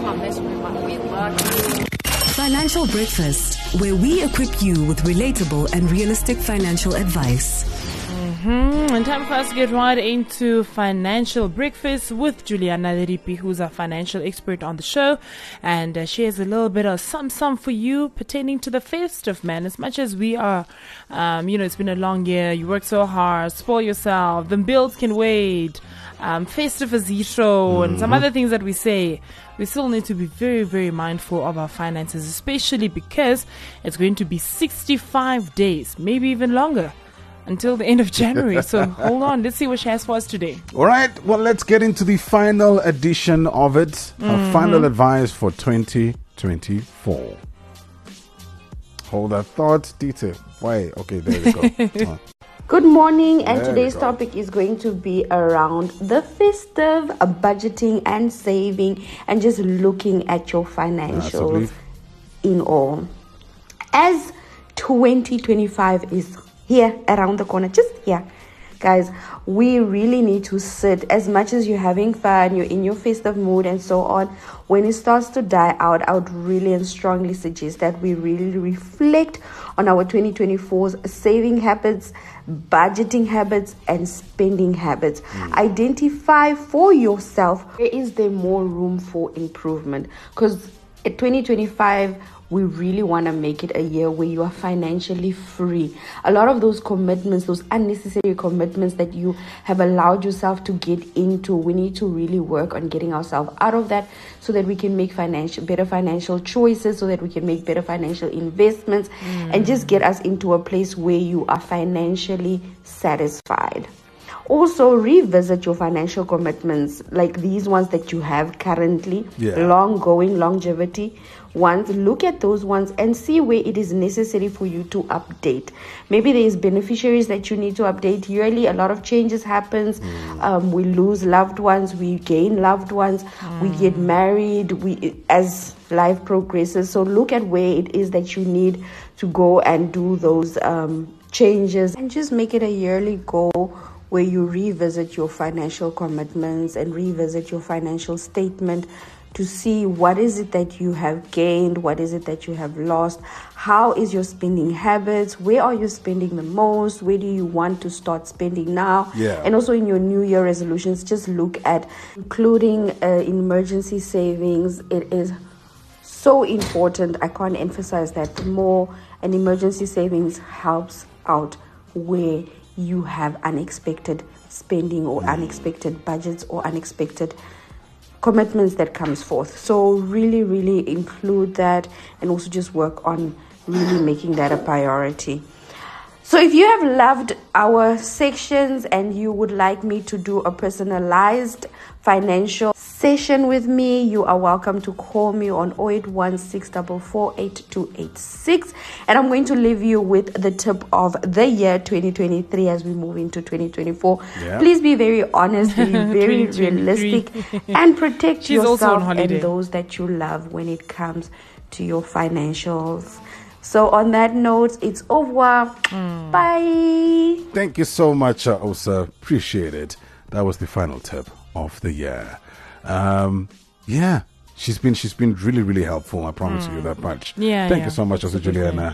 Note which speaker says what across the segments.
Speaker 1: Financial Breakfast, where we equip you with relatable and realistic financial advice.
Speaker 2: And time for us to get right into Financial Breakfast with Juliana Leripi, who's a financial expert on the show, and she has a little bit of some for you pertaining to the festive, man. As much as we are, it's been a long year, you work so hard, spoil yourself, the bills can wait, festive as show, and some other things that we say. We still need to be very, very mindful of our finances, especially because it's going to be 65 days, maybe even longer, until the end of January. So hold on, let's see what she has for us today.
Speaker 3: All right, well, let's get into the final edition of it. Our final advice for 2024. Hold that thought, Dita. Why? Okay, there we go.
Speaker 4: Good morning, and today's topic is going to be around the festive, budgeting and saving, and just looking at your financials in all. As 2025 is here around the corner, just here, guys, we really need to sit. As much as you're having fun, you're in your festive mood and so on, when it starts to die out, I would really and strongly suggest that we really reflect on our 2024's saving habits, budgeting habits, and spending habits. Identify for yourself, where is there more room for improvement? Because at 2025, we really want to make it a year where you are financially free. A lot of those commitments, those unnecessary commitments that you have allowed yourself to get into, we need to really work on getting ourselves out of that so that we can make better financial choices, so that we can make better financial investments, and just get us into a place where you are financially satisfied. Also, revisit your financial commitments, like these ones that you have currently, long-going, longevity ones. Look at those ones and see where it is necessary for you to update. Maybe there is beneficiaries that you need to update yearly. A lot of changes happens. We lose loved ones, we gain loved ones, we get married, as life progresses. So look at where it is that you need to go and do those changes, and just make it a yearly goal where you revisit your financial commitments and revisit your financial statement to see what is it that you have gained, what is it that you have lost, how is your spending habits, where are you spending the most, where do you want to start spending now, and also in your new year resolutions, just look at including emergency savings. It is so important. I can't emphasize that more. And emergency savings helps out where you have unexpected spending or unexpected budgets or unexpected commitments that comes forth. So really, really include that, and also just work on really making that a priority. So if you have loved our sections and you would like me to do a personalized financial session with me, you are welcome to call me on 0816448286, and I'm going to leave you with the tip of the year 2023 as we move into 2024. Please be very honest, be very realistic, and protect yourself and those that you love when it comes to your financials. So on that note, it's au revoir. Bye.
Speaker 3: Thank you so much, Osa. Appreciate it. That was the final tip of the year. She's been really, really helpful. I promise you that much. Thank you so much, Osa Juliana.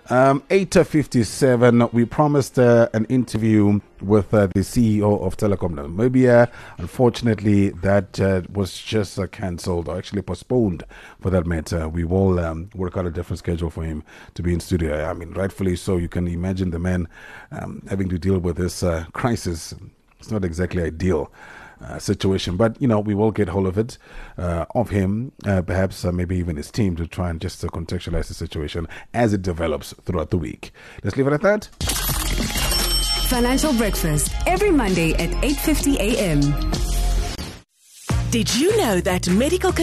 Speaker 3: 8:57. We promised an interview with the CEO of Telecom Namibia. Unfortunately, that was just cancelled, or actually postponed for that matter. We will work out a different schedule for him to be in studio. I mean, rightfully so. You can imagine the man having to deal with this crisis. It's not exactly ideal situation, but we will get hold of it, of him, perhaps maybe even his team, to try and just contextualize the situation as it develops throughout the week. Let's leave it at that.
Speaker 1: Financial Breakfast every Monday at 8:50 a.m.
Speaker 5: Did you know that medical